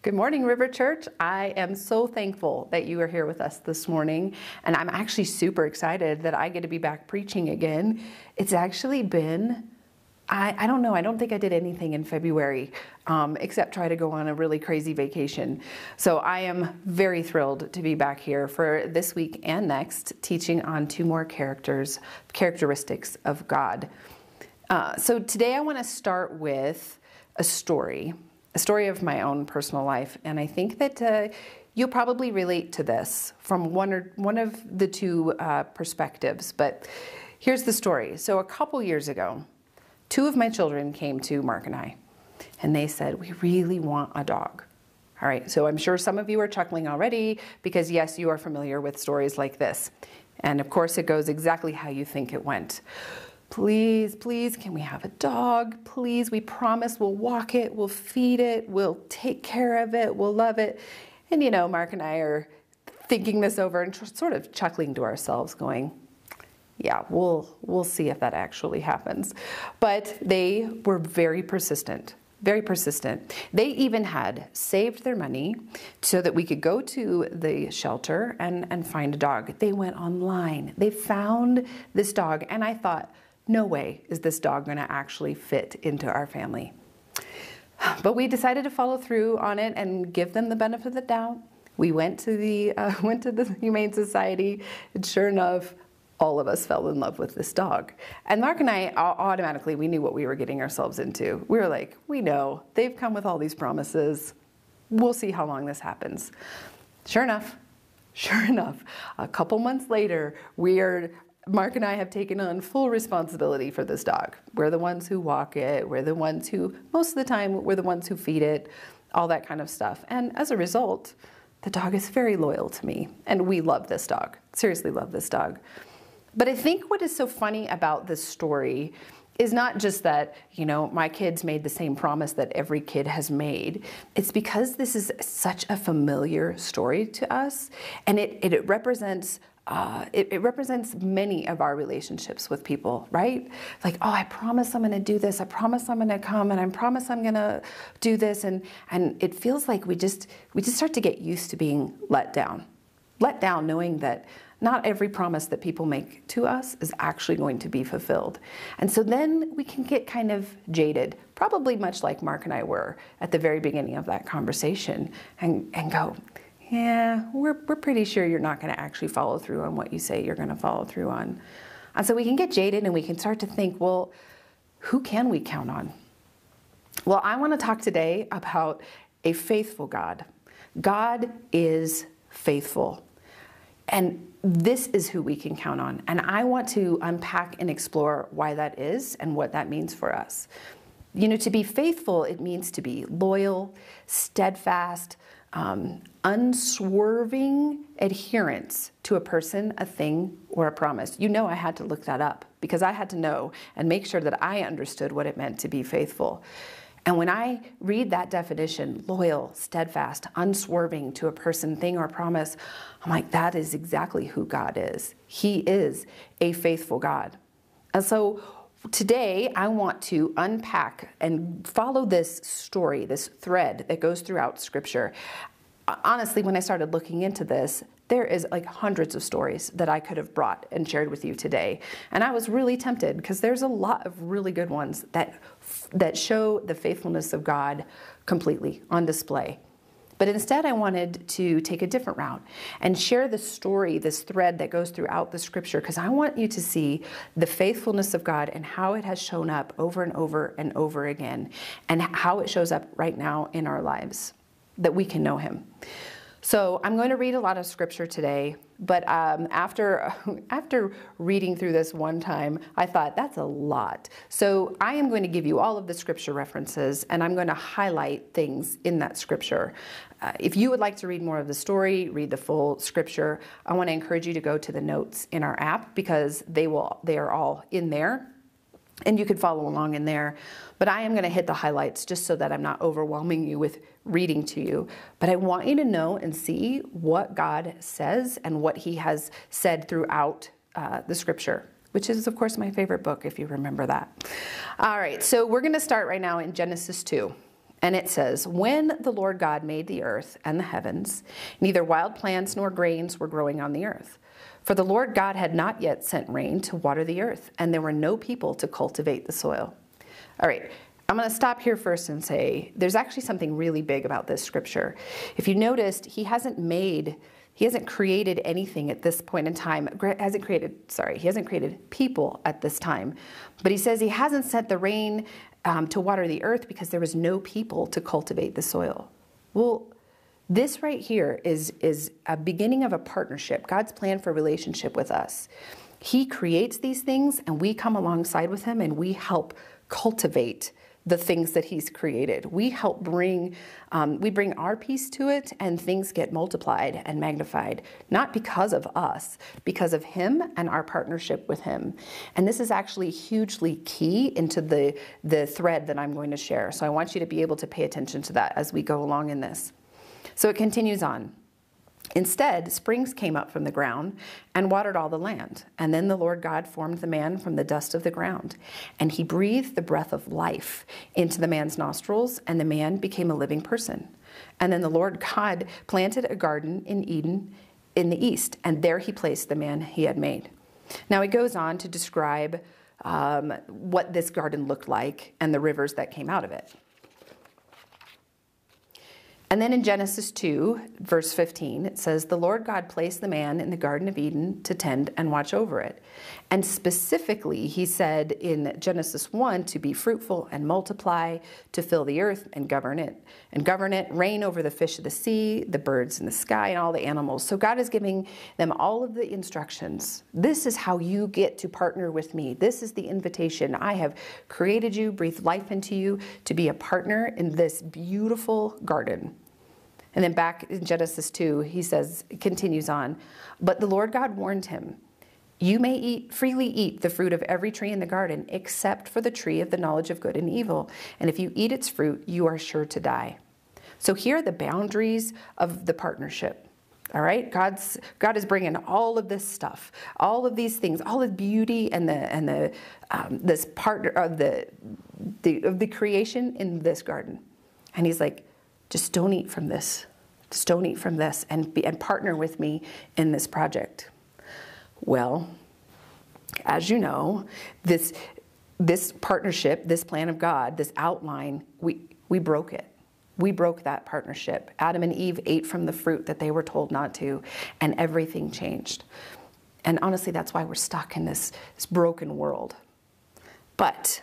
Good morning, River Church. I am so thankful that you are here with us this morning, and I'm actually super excited that I get to be back preaching again. It's actually been, I don't know, I don't think I did anything in February except try to go on a really crazy vacation. So I am very thrilled to be back here for this week and next, teaching on two more characteristics of God. So today I want to start with a story of my own personal life, and I think that you'll probably relate to this from one of the two perspectives. But here's the story. So a couple years ago, two of my children came to Mark and I, and they said, "We really want a dog." All right, so I'm sure some of you are chuckling already because yes, you are familiar with stories like this. And of course, it goes exactly how you think it went. Please, please, can we have a dog? Please, we promise we'll walk it, we'll feed it, we'll take care of it, we'll love it. And you know, Mark and I are thinking this over and sort of chuckling to ourselves going, yeah, we'll see if that actually happens. But they were very persistent. Very persistent. They even had saved their money so that we could go to the shelter and find a dog. They went online. They found this dog, and I thought, no way is this dog going to actually fit into our family. But we decided to follow through on it and give them the benefit of the doubt. We went to the Humane Society, and sure enough, all of us fell in love with this dog. And Mark and I automatically, we knew what we were getting ourselves into. We were like, we know, they've come with all these promises. We'll see how long this happens. Sure enough, a couple months later, Mark and I have taken on full responsibility for this dog. We're the ones who walk it. We're the ones who, most of the time, we're the ones who feed it, all that kind of stuff. And as a result, the dog is very loyal to me. And we love this dog, seriously love this dog. But I think what is so funny about this story is not just that, you know, my kids made the same promise that every kid has made. It's because this is such a familiar story to us, and it represents it represents many of our relationships with people, right? Like, oh, I promise I'm going to do this. I promise I'm going to come, and I promise I'm going to do this, and it feels like we just start to get used to being let down knowing that not every promise that people make to us is actually going to be fulfilled. And so then we can get kind of jaded, probably much like Mark and I were at the very beginning of that conversation, and go, yeah, we're pretty sure you're not going to actually follow through on what you say you're going to follow through on. And so we can get jaded and we can start to think, well, who can we count on? Well, I want to talk today about a faithful God. God is faithful. And this is who we can count on. And I want to unpack and explore why that is and what that means for us. You know, to be faithful, it means to be loyal, steadfast, unswerving adherence to a person, a thing, or a promise. You know, I had to look that up because I had to know and make sure that I understood what it meant to be faithful. And when I read that definition, loyal, steadfast, unswerving to a person, thing, or promise, I'm like, that is exactly who God is. He is a faithful God. And so today I want to unpack and follow this story, this thread that goes throughout Scripture. Honestly, when I started looking into this, there is like hundreds of stories that I could have brought and shared with you today. And I was really tempted because there's a lot of really good ones that show the faithfulness of God completely on display. But instead, I wanted to take a different route and share the story, this thread that goes throughout the Scripture, because I want you to see the faithfulness of God and how it has shown up over and over and over again, and how it shows up right now in our lives, that we can know Him. So I'm going to read a lot of Scripture today, but after reading through this one time, I thought that's a lot. So I am going to give you all of the Scripture references, and I'm going to highlight things in that Scripture. If you would like to read more of the story, read the full Scripture, I want to encourage you to go to the notes in our app because they are all in there. And you could follow along in there. But I am going to hit the highlights just so that I'm not overwhelming you with reading to you. But I want you to know and see what God says and what He has said throughout the Scripture, which is, of course, my favorite book, if you remember that. All right, so we're going to start right now in Genesis 2. And it says, when the Lord God made the earth and the heavens, neither wild plants nor grains were growing on the earth. For the Lord God had not yet sent rain to water the earth, and there were no people to cultivate the soil. All right, I'm going to stop here first and say there's actually something really big about this scripture. If you noticed, he hasn't created anything at this point in time. He hasn't created people at this time. But he says he hasn't sent the rain to water the earth because there was no people to cultivate the soil. Well, this right here is a beginning of a partnership, God's plan for relationship with us. He creates these things and we come alongside with him and we help cultivate the things that he's created. We help bring our piece to it, and things get multiplied and magnified, not because of us, because of him and our partnership with him. And this is actually hugely key into the thread that I'm going to share. So I want you to be able to pay attention to that as we go along in this. So it continues on. Instead, springs came up from the ground and watered all the land. And then the Lord God formed the man from the dust of the ground. And he breathed the breath of life into the man's nostrils, and the man became a living person. And then the Lord God planted a garden in Eden in the east, and there he placed the man he had made. Now he goes on to describe what this garden looked like and the rivers that came out of it. And then in Genesis 2, verse 15, it says, the Lord God placed the man in the Garden of Eden to tend and watch over it. And specifically, he said in Genesis 1 to be fruitful and multiply, to fill the earth and govern it, reign over the fish of the sea, the birds in the sky, and all the animals. So God is giving them all of the instructions. This is how you get to partner with me. This is the invitation. I have created you, breathed life into you to be a partner in this beautiful garden. And then back in Genesis 2, he says, it continues on, but the Lord God warned him, you may freely eat the fruit of every tree in the garden, except for the tree of the knowledge of good and evil. And if you eat its fruit, you are sure to die. So here are the boundaries of the partnership. All right, God is bringing all of this stuff, all of these things, all the beauty and this partner of the creation in this garden. And he's like, just don't eat from this. Just don't eat from this and partner with me in this project. Well, as you know, this partnership, this plan of God, this outline, we broke it. We broke that partnership. Adam and Eve ate from the fruit that they were told not to, and everything changed. And honestly, that's why we're stuck in this broken world. But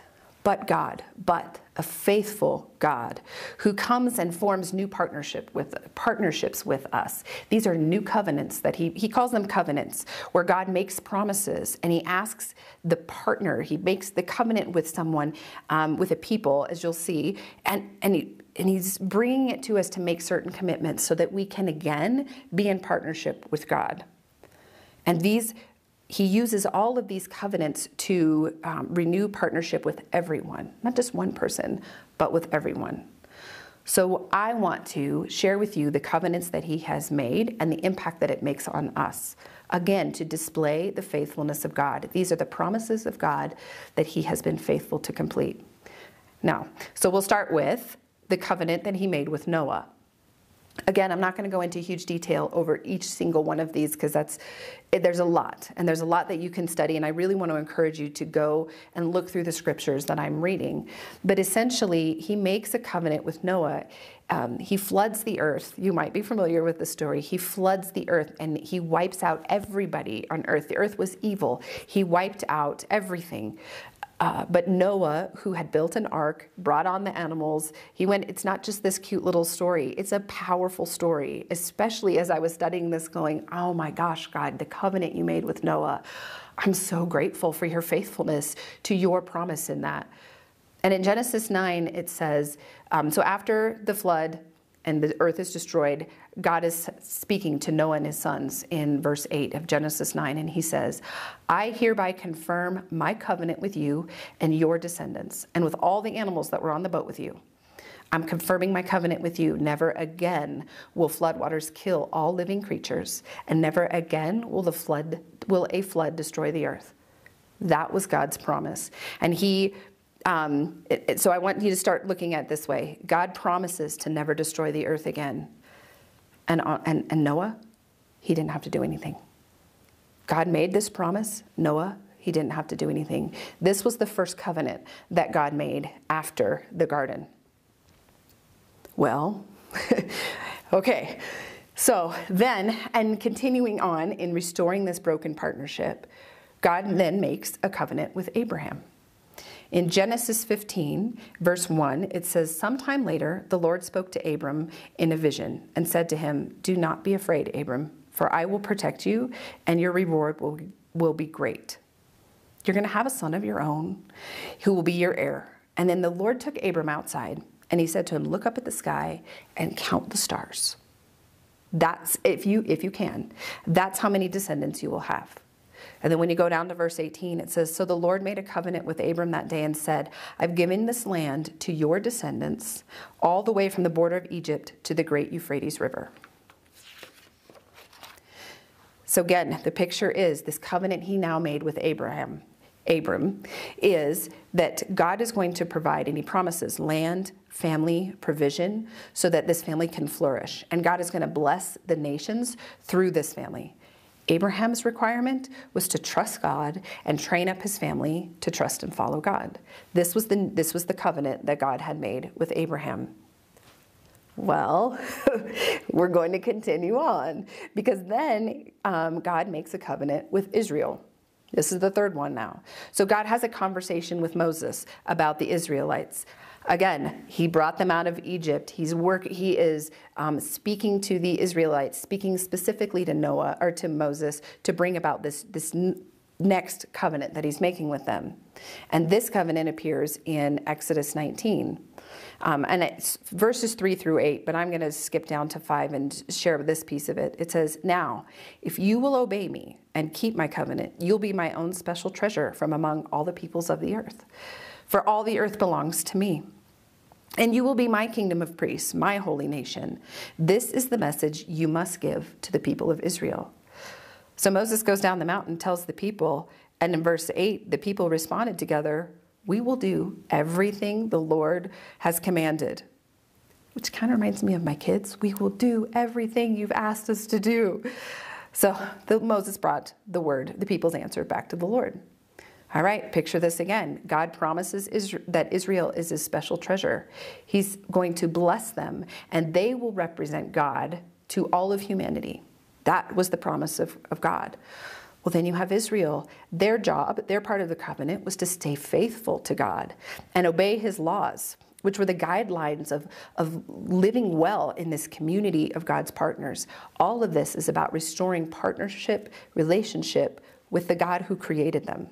a faithful God who comes and forms new partnerships with us. These are new covenants that he calls them covenants, where God makes promises and he asks the partner, he makes the covenant with someone, with a people, as you'll see, and he's bringing it to us to make certain commitments so that we can again be in partnership with God. And he uses all of these covenants to renew partnership with everyone, not just one person, but with everyone. So I want to share with you the covenants that he has made and the impact that it makes on us. Again, to display the faithfulness of God. These are the promises of God that he has been faithful to complete. Now, so we'll start with the covenant that he made with Noah. Again, I'm not going to go into huge detail over each single one of these because there's a lot, and there's a lot that you can study, and I really want to encourage you to go and look through the scriptures that I'm reading. But essentially, he makes a covenant with Noah. He floods the earth. You might be familiar with the story. He floods the earth, and he wipes out everybody on earth. The earth was evil. He wiped out everything. But Noah, who had built an ark, brought on the animals, it's not just this cute little story, it's a powerful story, especially as I was studying this going, oh my gosh, God, the covenant you made with Noah. I'm so grateful for your faithfulness to your promise in that. And in Genesis 9, it says, so after the flood and the earth is destroyed, God is speaking to Noah and his sons in verse 8 of Genesis 9, and he says, I hereby confirm my covenant with you and your descendants, and with all the animals that were on the boat with you. I'm confirming my covenant with you. Never again will floodwaters kill all living creatures, and never again will a flood destroy the earth. That was God's promise. And he So I want you to start looking at it this way. God promises to never destroy the earth again. And Noah, he didn't have to do anything. God made this promise. Noah, he didn't have to do anything. This was the first covenant that God made after the garden. Well, okay. So then, and continuing on in restoring this broken partnership, God then makes a covenant with Abraham. In Genesis 15, verse 1, it says, "Sometime later, the Lord spoke to Abram in a vision and said to him, 'Do not be afraid, Abram, for I will protect you, and your reward will be great. You're going to have a son of your own who will be your heir.' And then the Lord took Abram outside, and he said to him, 'Look up at the sky and count the stars.'" That's, if you can, that's how many descendants you will have. And then when you go down to verse 18, it says, "So the Lord made a covenant with Abram that day and said, 'I've given this land to your descendants all the way from the border of Egypt to the great Euphrates River.'" So again, the picture is this covenant he now made with Abram is that God is going to provide, and he promises land, family, provision, so that this family can flourish. And God is going to bless the nations through this family. Abraham's requirement was to trust God and train up his family to trust and follow God. This was the covenant that God had made with Abraham. Well, we're going to continue on, because then God makes a covenant with Israel. This is the third one now. So God has a conversation with Moses about the Israelites. Again, he brought them out of Egypt. He is speaking to the Israelites, speaking specifically to Noah or to Moses to bring about this next covenant that he's making with them. And this covenant appears in Exodus 19. And it's verses 3 through 8, but I'm going to skip down to 5 and share this piece of it. It says, "Now, if you will obey me and keep my covenant, you'll be my own special treasure from among all the peoples of the earth. For all the earth belongs to me. And you will be my kingdom of priests, my holy nation. This is the message you must give to the people of Israel." So Moses goes down the mountain, tells the people, and in verse 8, the people responded together, "We will do everything the Lord has commanded." Which kind of reminds me of my kids. We will do everything you've asked us to do. So Moses brought the word, the people's answer, back to the Lord. All right, picture this again. God promises that Israel is his special treasure. He's going to bless them, and they will represent God to all of humanity. That was the promise of God. Well, then you have Israel. Their job, their part of the covenant, was to stay faithful to God and obey his laws, which were the guidelines of living well in this community of God's partners. All of this is about restoring partnership, relationship with the God who created them.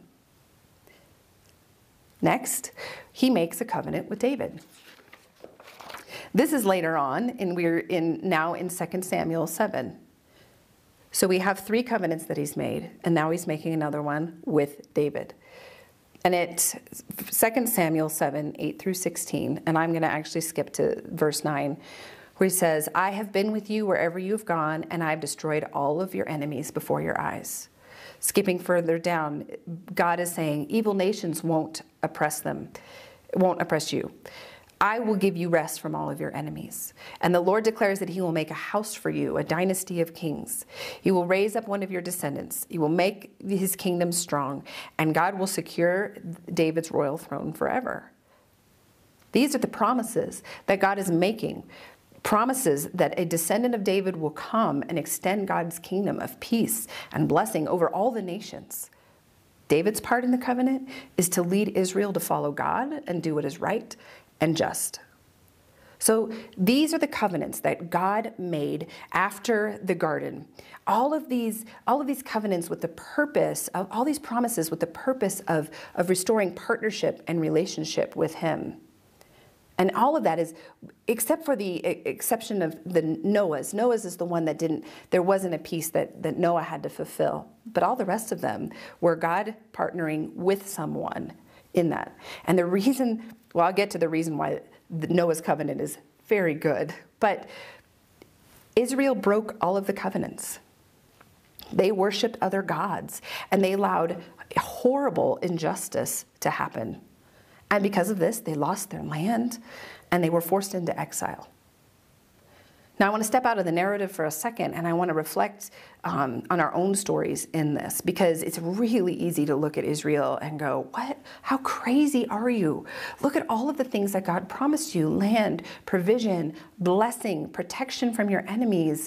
Next, he makes a covenant with David. This is later on, and we're now in 2 Samuel 7. So we have 3 covenants that he's made, and now he's making another one with David. And it's 2 Samuel 7, 8 through 16, and I'm going to actually skip to verse 9, where he says, "I have been with you wherever you have gone, and I have destroyed all of your enemies before your eyes." Skipping further down, God is saying, evil nations won't oppress them, won't oppress you. "I will give you rest from all of your enemies. And the Lord declares that he will make a house for you, a dynasty of kings. He will raise up one of your descendants. He will make his kingdom strong, and God will secure David's royal throne forever." These are the promises that God is making. Promises that a descendant of David will come and extend God's kingdom of peace and blessing over all the nations. David's part in the covenant is to lead Israel to follow God and do what is right and just. So these are the covenants that God made after the garden. All of these covenants with the purpose of, all these promises with the purpose of restoring partnership and relationship with him. And all of that is, except for the exception of the Noah's. Noah's is the one that there wasn't a piece that Noah had to fulfill. But all the rest of them were God partnering with someone in that. And the reason, well, I'll get to the reason why Noah's covenant is very good. But Israel broke all of the covenants. They worshiped other gods, and they allowed horrible injustice to happen. And because of this, they lost their land and they were forced into exile. Now, I want to step out of the narrative for a second, and I want to reflect on our own stories in this, because it's really easy to look at Israel and go, what? How crazy are you? Look at all of the things that God promised you: land, provision, blessing, protection from your enemies.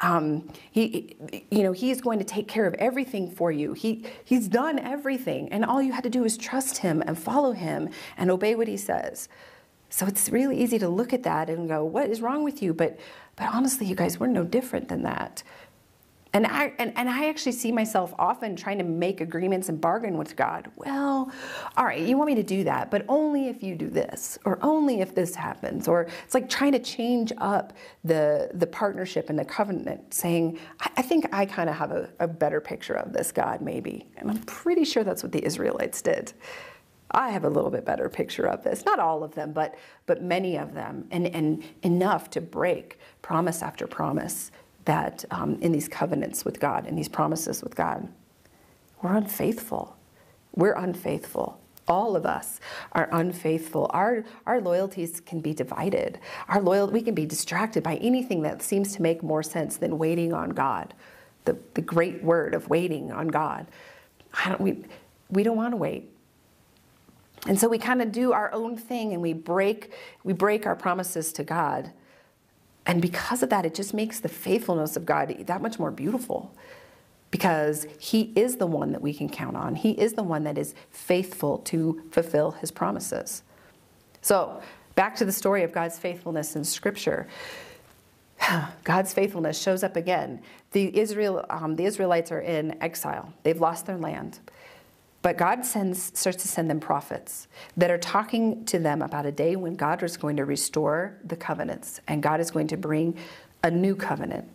He is going to take care of everything for you. He's done everything, and all you had to do is trust him and follow him and obey what he says. So it's really easy to look at that and go, what is wrong with you? But honestly, you guys, we're no different than that. And I actually see myself often trying to make agreements and bargain with God. Well, all right, you want me to do that, but only if you do this, or only if this happens. Or it's like trying to change up the partnership and the covenant, saying, I think I kind of have a better picture of this God, maybe. And I'm pretty sure that's what the Israelites did. I have a little bit better picture of this. Not all of them, but many of them, and enough to break promise after promise that in these covenants with God, in these promises with God. We're unfaithful. We're unfaithful. All of us are unfaithful. Our loyalties can be divided. We can be distracted by anything that seems to make more sense than waiting on God. The great word of waiting on God. We don't want to wait. And so we kind of do our own thing, and we break our promises to God. And because of that, it just makes the faithfulness of God that much more beautiful, because he is the one that we can count on. He is the one that is faithful to fulfill his promises. So back to the story of God's faithfulness in Scripture. God's faithfulness shows up again. The Israelites are in exile. They've lost their land. But God starts to send them prophets that are talking to them about a day when God is going to restore the covenants, and God is going to bring a new covenant.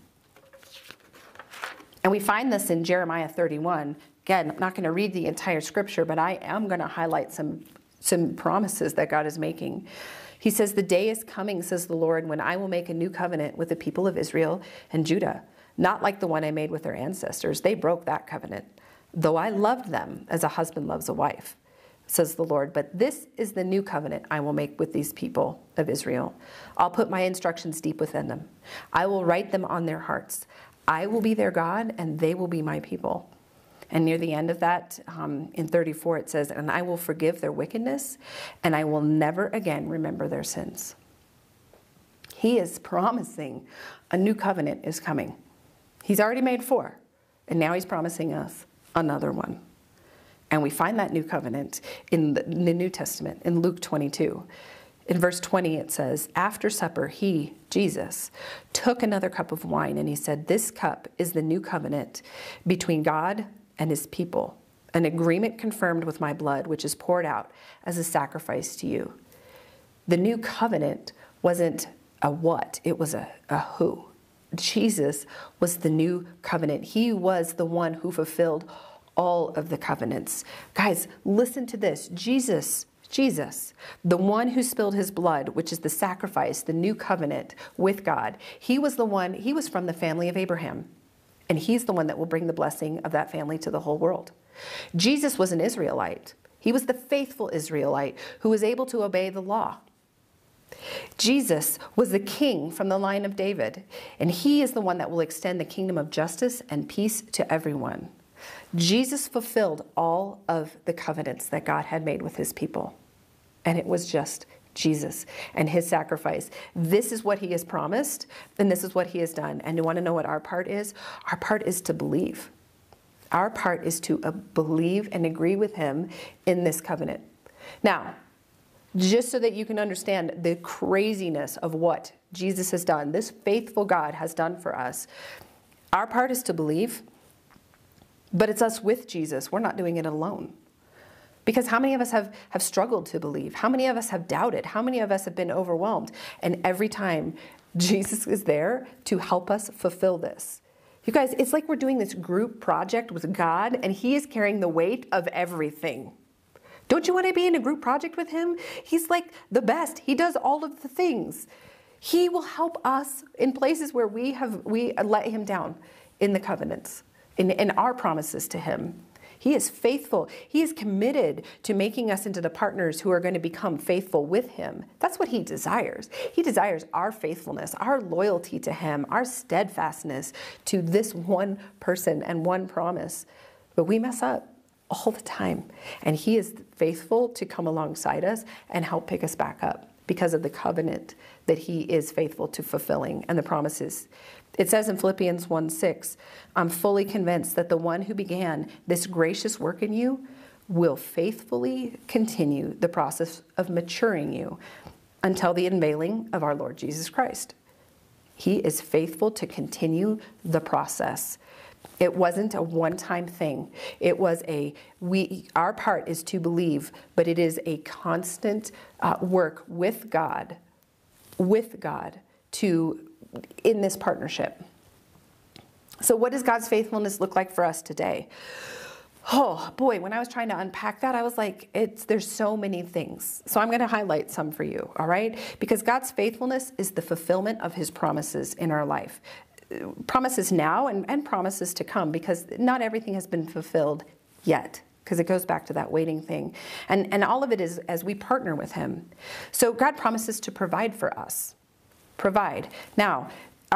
And we find this in Jeremiah 31. Again, I'm not going to read the entire scripture, but I am going to highlight some promises that God is making. He says, "The day is coming, says the Lord, when I will make a new covenant with the people of Israel and Judah, not like the one I made with their ancestors. They broke that covenant. Though I loved them as a husband loves a wife, says the Lord. But this is the new covenant I will make with these people of Israel. I'll put my instructions deep within them. I will write them on their hearts. I will be their God, and they will be my people." And near the end of that, in 34, it says, "And I will forgive their wickedness, and I will never again remember their sins." He is promising a new covenant is coming. He's already made 4, and now he's promising us another one. And we find that new covenant in the New Testament, in Luke 22. In verse 20, it says, "After supper, he, Jesus, took another cup of wine, and he said, 'This cup is the new covenant between God and his people, an agreement confirmed with my blood, which is poured out as a sacrifice to you.'" The new covenant wasn't a what, it was a who. Jesus was the new covenant. He was the one who fulfilled all of the covenants. Guys, listen to this. Jesus, the one who spilled his blood, which is the sacrifice, the new covenant with God, he was from the family of Abraham. And he's the one that will bring the blessing of that family to the whole world. Jesus was an Israelite. He was the faithful Israelite who was able to obey the law. Jesus was the king from the line of David, and he is the one that will extend the kingdom of justice and peace to everyone. Jesus fulfilled all of the covenants that God had made with his people, and it was just Jesus and his sacrifice. This is what he has promised, and this is what he has done. And you want to know what our part is? Our part is to believe. Our part is to believe and agree with him in this covenant. Now, just so that you can understand the craziness of what Jesus has done, this faithful God has done for us, our part is to believe, but it's us with Jesus. We're not doing it alone. Because how many of us have struggled to believe? How many of us have doubted? How many of us have been overwhelmed? And every time, Jesus is there to help us fulfill this. You guys, it's like we're doing this group project with God, and he is carrying the weight of everything. Don't you want to be in a group project with him? He's like the best. He does all of the things. He will help us in places where we let him down in the covenants, in our promises to him. He is faithful. He is committed to making us into the partners who are going to become faithful with him. That's what he desires. He desires our faithfulness, our loyalty to him, our steadfastness to this one person and one promise. But we mess up all the time. And he is faithful to come alongside us and help pick us back up because of the covenant that he is faithful to fulfilling and the promises. It says in Philippians 1:6, I'm fully convinced that the one who began this gracious work in you will faithfully continue the process of maturing you until the unveiling of our Lord Jesus Christ. He is faithful to continue the process. It wasn't a one-time thing. It was our part is to believe, but it is a constant work with God in this partnership. So what does God's faithfulness look like for us today? Oh boy, when I was trying to unpack that, I was like, there's so many things. So I'm going to highlight some for you, all right? Because God's faithfulness is the fulfillment of his promises in our life. Promises now and promises to come, because not everything has been fulfilled yet, because it goes back to that waiting thing. And all of it is as we partner with him. So God promises to provide for us. Provide. Now,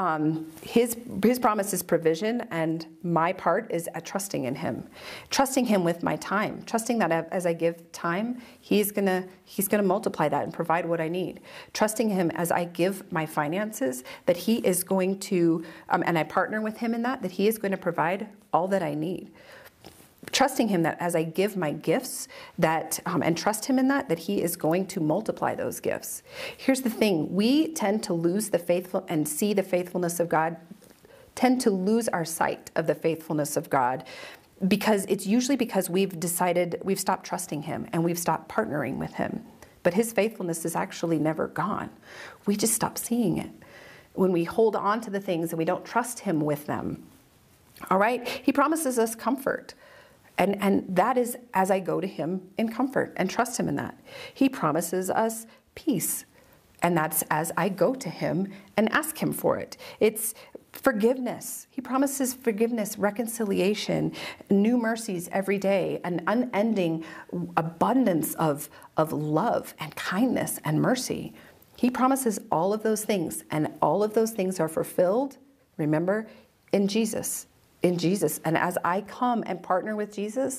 his promise is provision, and my part is trusting in him. Trusting him with my time. Trusting that as I give time, he's gonna multiply that and provide what I need. Trusting him as I give my finances, that he is going to, and I partner with him in that he is going to provide all that I need. Trusting him that as I give my gifts, and trust him in that he is going to multiply those gifts. Here's the thing. We tend to lose the faithful and see the faithfulness of God, tend to lose our sight of the faithfulness of God, because it's usually because we've stopped trusting him and we've stopped partnering with him. But his faithfulness is actually never gone. We just stop seeing it. When we hold on to the things and we don't trust him with them. All right? He promises us comfort. And that is as I go to him in comfort and trust him in that. He promises us peace. And that's as I go to him and ask him for it. It's forgiveness. He promises forgiveness, reconciliation, new mercies every day, an unending abundance of love and kindness and mercy. He promises all of those things, and all of those things are fulfilled, remember, in Jesus. In Jesus. And as I come and partner with Jesus,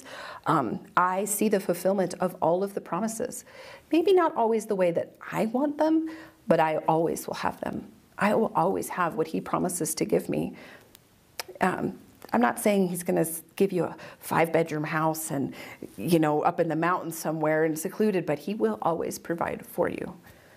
I see the fulfillment of all of the promises. Maybe not always the way that I want them, but I always will have them. I will always have what he promises to give me. I'm not saying he's going to give you a 5-bedroom house and, up in the mountains somewhere and secluded, but he will always provide for you.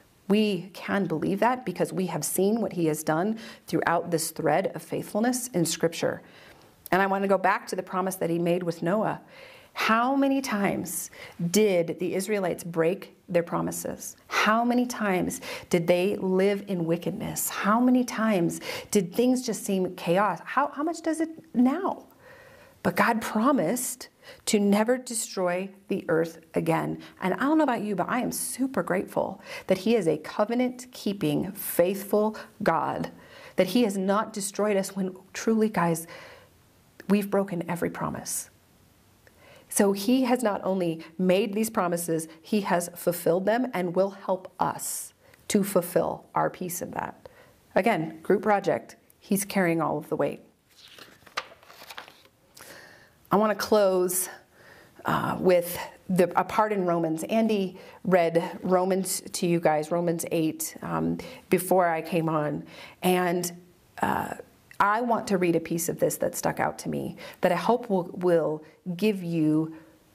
We can believe that because we have seen what he has done throughout this thread of faithfulness in Scripture. And I want to go back to the promise that he made with Noah. How many times did the Israelites break their promises? How many times did they live in wickedness? How many times did things just seem chaos? How much does it now? But God promised to never destroy the earth again. And I don't know about you, but I am super grateful that he is a covenant-keeping, faithful God, that he has not destroyed us when truly, guys, we've broken every promise. So he has not only made these promises, he has fulfilled them and will help us to fulfill our piece of that. Again, group project, he's carrying all of the weight. I want to close with a part in Romans. Andy read Romans to you guys, Romans 8, before I came on. And I want to read a piece of this that stuck out to me that I hope will give you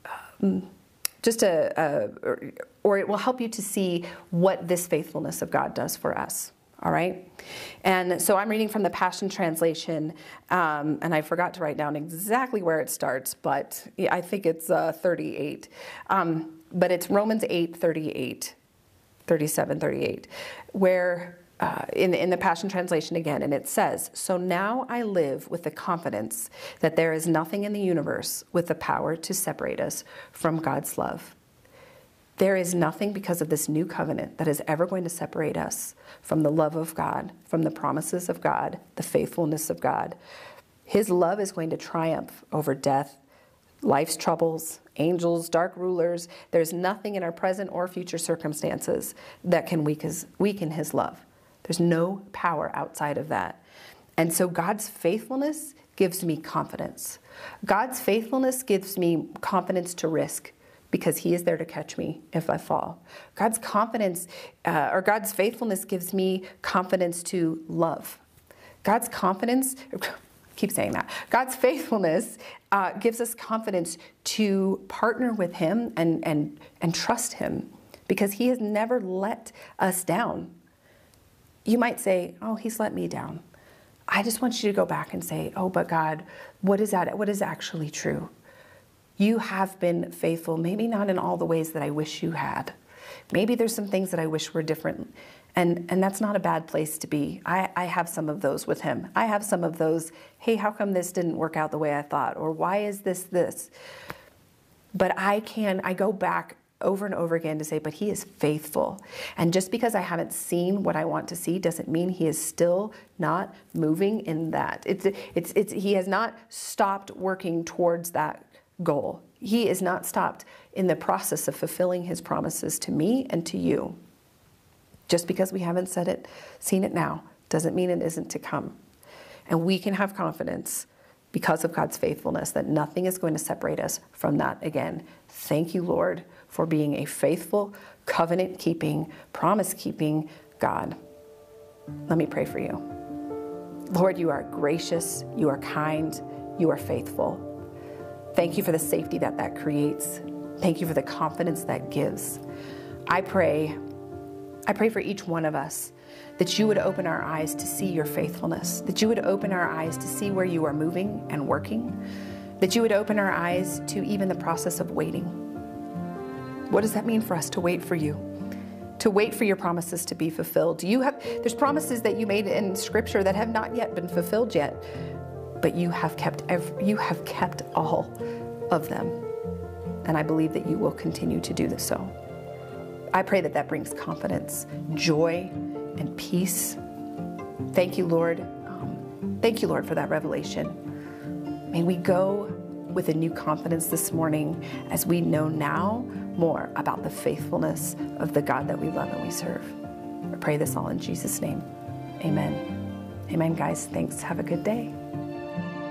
or it will help you to see what this faithfulness of God does for us. All right? And so I'm reading from the Passion Translation, and I forgot to write down exactly where it starts, but I think it's 38. But it's Romans 8, 38, 37, 38, where in the Passion Translation again, and it says, "So now I live with the confidence that there is nothing in the universe with the power to separate us from God's love. There is nothing because of this new covenant that is ever going to separate us from the love of God, from the promises of God, the faithfulness of God. His love is going to triumph over death, life's troubles, angels, dark rulers. There's nothing in our present or future circumstances that can weaken his love. There's no power outside of that. And so God's faithfulness gives me confidence. God's faithfulness gives me confidence to risk, because he is there to catch me if I fall. God's faithfulness gives me confidence to love. God's faithfulness gives us confidence to partner with him and trust him, because he has never let us down. You might say, oh, he's let me down. I just want you to go back and say, oh, but God, what is that? What is actually true? You have been faithful, maybe not in all the ways that I wish you had. Maybe there's some things that I wish were different. And that's not a bad place to be. I have some of those with him. I have some of those, hey, how come this didn't work out the way I thought? Or why is this? But I go back over and over again to say, but he is faithful. And just because I haven't seen what I want to see doesn't mean he is still not moving in that. He has not stopped working towards that goal. He is not stopped in the process of fulfilling his promises to me and to you. Just because we haven't seen it now, doesn't mean it isn't to come. And we can have confidence because of God's faithfulness that nothing is going to separate us from that again. Thank you, Lord, for being a faithful, covenant-keeping, promise-keeping God. Let me pray for you. Lord, you are gracious, you are kind, you are faithful. Thank you for the safety that creates. Thank you for the confidence that gives. I pray for each one of us that you would open our eyes to see your faithfulness, that you would open our eyes to see where you are moving and working, that you would open our eyes to even the process of waiting. What does that mean for us to wait for you? To wait for your promises to be fulfilled? There's promises that you made in Scripture that have not yet been fulfilled yet, but you have kept all of them. And I believe that you will continue to do this so. I pray that brings confidence, joy, and peace. Thank you, Lord. Thank you, Lord, for that revelation. May we go with a new confidence this morning as we know now more about the faithfulness of the God that we love and we serve. I pray this all in Jesus' name. Amen. Amen, guys. Thanks. Have a good day.